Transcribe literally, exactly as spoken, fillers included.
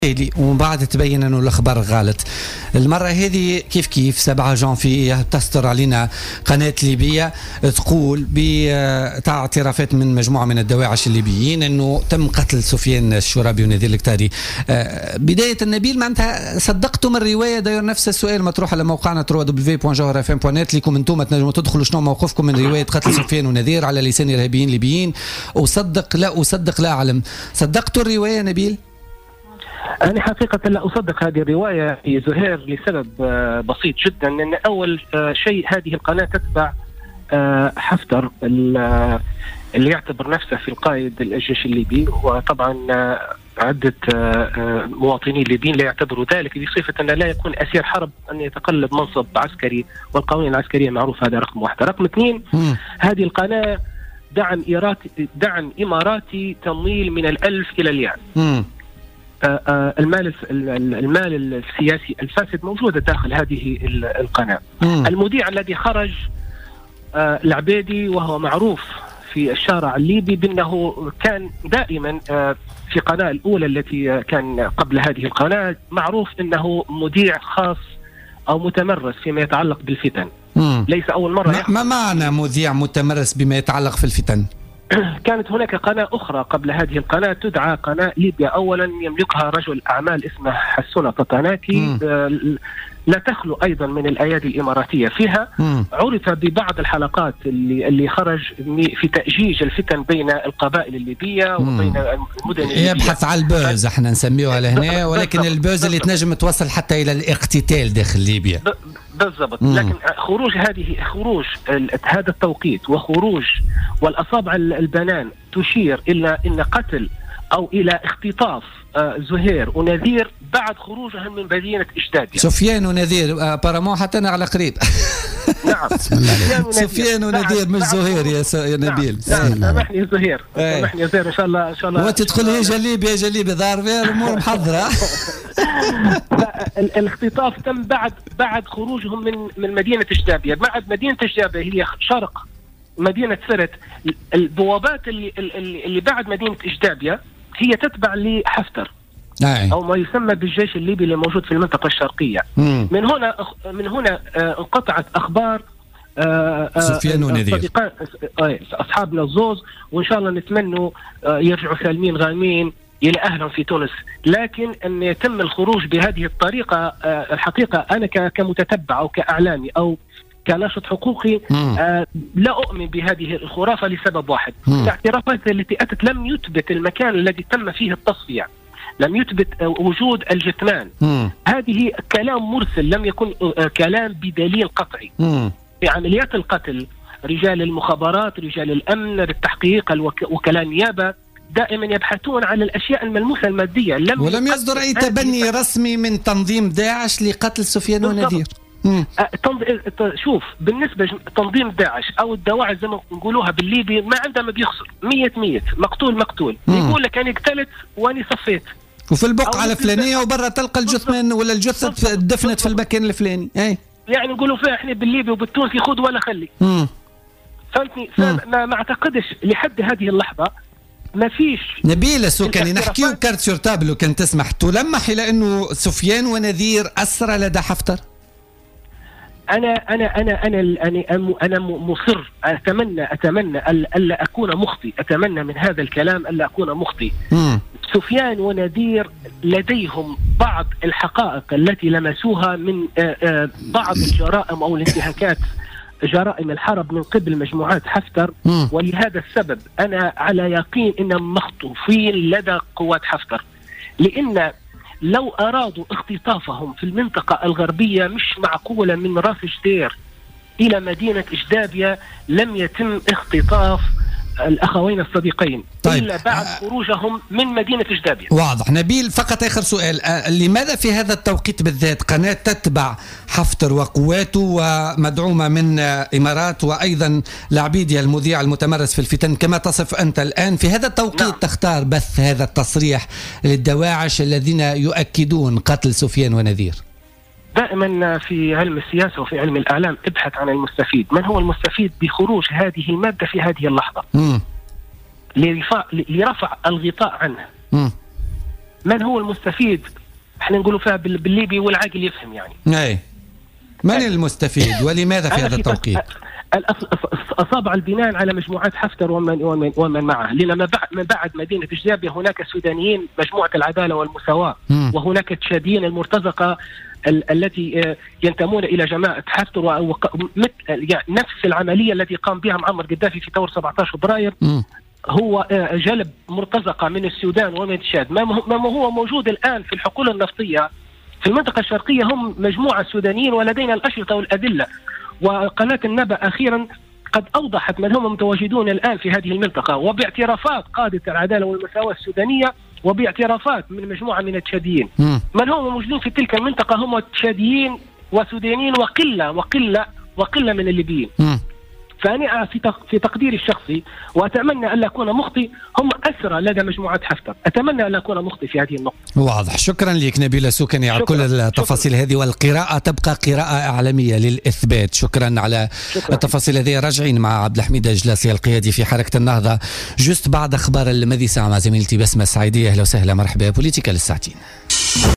ومن بعد تبين انه الاخبار غلط. المره هذه كيف كيف سبعة جانفي تستر علينا قناه ليبيه تقول بتاع اعترافات من مجموعه من الدواعش الليبيين انه تم قتل سفيان الشرابي ونذير الكتاري. بدايه النبيل معناتها صدقتم الروايه؟ داير نفس السؤال مطروح على موقعنا دبليو دبليو بوينت جوهر اف ام بوينت نت لكم انتم تنجموا تدخلوا شنو موقفكم من روايه قتل سفيان ونذير على لسان ارهابيين ليبيين. اصدق لا اصدق لا اعلم. صدقتوا الروايه نبيل؟ أنا حقيقة لا أصدق هذه الرواية في زهير لسبب بسيط جدا، لأن أول شيء هذه القناة تتبع حفتر اللي يعتبر نفسه في القائد الجيش الليبي، وطبعا عدة مواطنين ليبيين لا يعتبروا ذلك بصفة أن لا يكون أسير حرب أن يتقلب منصب عسكري، والقوانين العسكرية معروف. هذا رقم واحد. رقم اثنين، هذه القناة دعم إيراتي دعم إماراتي تمويل من الألف إلى الياء. المال المال السياسي الفاسد موجود داخل هذه القناة. مم. المذيع الذي خرج العبيدي وهو معروف في الشارع الليبي بأنه كان دائما في القناة الأولى التي كان قبل هذه القناة معروف أنه مذيع خاص أو متمرس فيما يتعلق بالفتن. مم. ليس أول مرة. ما معنى مذيع متمرس بما يتعلق في الفتن؟ كانت هناك قناة أخرى قبل هذه القناة تدعى قناة ليبيا أولا، يملكها رجل أعمال اسمه حسونة تطاناكي، لا تخلو أيضا من الأيادي الإماراتية فيها. مم. عرف ببعض الحلقات اللي اللي خرج في تأجيج الفتن بين القبائل الليبية وبين المدن الليبية. يبحث على البوز احنا نسميوها لهنا، ولكن البوز اللي تنجم توصل حتى إلى الاقتتال داخل ليبيا. بالضبط. لكن خروج هذه خروج هذا التوقيت وخروج والأصابع البنان تشير إلى إن قتل أو إلى اختطاف زهير ونذير بعد خروجهم من مدينة إجدادية. سفيان ونذير بارامون حتى أنا على قريب. نعم. سفيان ونذير مش زهير يا, س... يا نبيل. نعم. سامحني زهير. سامحني زهير إن شاء الله إن شاء الله. وتدخل هي جليب يا جليب ظهر فيها الأمور محضرة. الاختطاف تم بعد بعد خروجهم من من مدينة إجدادية. بعد مدينة إجدادية هي شرق مدينة سرت. البوابات اللي اللي بعد مدينة إجدادية هي تتبع لحفتر أو ما يسمى بالجيش الليبي اللي موجود في المنطقة الشرقية. مم. من هنا من هنا انقطعت أخبار سفيان ونذير أصحابنا الزوز، وإن شاء الله نتمنوا يرجعوا سالمين غانمين إلى أهلهم في تونس. لكن أن يتم الخروج بهذه الطريقة الحقيقة أنا كمتتبع أو كأعلامي أو كناشط حقوقي آه لا أؤمن بهذه الخرافة لسبب واحد. الاعترافات التي أتت لم يثبت المكان الذي تم فيه التصفية، لم يثبت آه وجود الجثمان. مم. هذه كلام مرسل لم يكن آه كلام بدليل قطعي. مم. في عمليات القتل رجال المخابرات رجال الأمن التحقيق وكلاء النيابة دائما يبحثون عن الأشياء الملموسة المادية. لم ولم يصدر أي تبني رسمي من تنظيم داعش لقتل سفيان ونذير. شوف بالنسبة تنظيم داعش أو الدواعش زي ما نقولوها بالليبي ما عندما بيخسر مية مية مقتول مقتول يقول لك أنا قتلت وأنا صفيت وفي البقعة الفلانية وبرا تلقى الجثمان ولا الجثة دفنت في المكان الفلاني. أي يعني نقولوا فيها إحنا بالليبي وبالتونسي خذ ولا خلي. فهمتني؟ ما ما أعتقدش لحد هذه اللحظة ما فيش. نبيل سو كان نحكيو كارت سور تابلو كان تسمح تلمح إلى أنه سفيان ونذير أسرى لدى حفتر. أنا أنا أنا أنا أنا أنا مصر أتمنى أتمنى ألا أكون مخطئ. أتمنى من هذا الكلام ألا أكون مخطئ. سفيان ونذير لديهم بعض الحقائق التي لمسوها من بعض الجرائم أو الانتهاكات جرائم الحرب من قبل مجموعات حفتر. مم. ولهذا السبب أنا على يقين أنهم مخطوفين لدى قوات حفتر، لأن لو أرادوا اختطافهم في المنطقة الغربية مش معقولة من راس جدير إلى مدينة إجدادية لم يتم اختطاف الأخوين الصديقين. طيب. إلا بعد خروجهم من مدينة إجدادية. واضح. نبيل فقط آخر سؤال، أه لماذا في هذا التوقيت بالذات قناة تتبع حفتر وقواته ومدعومة من إمارات وأيضا العبيدية المذيع المتمرس في الفتن كما تصف أنت الآن في هذا التوقيت نعم. تختار بث هذا التصريح للدواعش الذين يؤكدون قتل سفيان ونذير؟ دائما في علم السياسة وفي علم الإعلام ابحث عن المستفيد. من هو المستفيد بخروج هذه المادة في هذه اللحظة؟ مم. لرفع, لرفع الغطاء عنه. مم. من هو المستفيد؟ احنا نقولوا فيها بالليبي والعاقل يفهم يعني. اي من المستفيد ولماذا في هذا التوقيت؟ أصابع البناء على مجموعات حفتر ومن, ومن, ومن معه، لأن من بعد مدينة جذابة هناك سودانيين مجموعة العدالة والمساواة، م. وهناك تشاديين المرتزقة ال التي ينتمون إلى جماعة حفتر، يعني نفس العملية التي قام بها معمر قدافي في ثورة سبعة عشر فبراير، م. هو جلب مرتزقة من السودان ومن تشاد. ما هو موجود الآن في الحقول النفطية في المنطقة الشرقية هم مجموعة سودانيين، ولدينا الأشرطة والأدلة. وقناة النبأ أخيرا قد أوضحت من هم متواجدون الآن في هذه المنطقة، وباعترافات قادة العدالة والمساواة السودانية، وباعترافات من مجموعة من التشاديين. من هم موجودين في تلك المنطقة هم تشاديين وسودانيين وقلة وقلة وقلة من الليبيين. فأنا في تقديري الشخصي، وأتمنى ألا أكون مخطئ، هم أسرى لدى مجموعة حفتر. أتمنى ألا أكون مخطئ في هذه النقطة. واضح. شكرا لك نبيل السوكني على كل التفاصيل هذه، والقراءة تبقى قراءة إعلامية للإثبات. شكرا على شكرا. التفاصيل هذه. راجعين مع عبد الحميد الجلاسي القيادي في حركة النهضة جست بعد أخبار المذيسة مع زميلتي بسمة السعيدية. أهلا وسهلا، مرحبا. بوليتيكا للساعتين.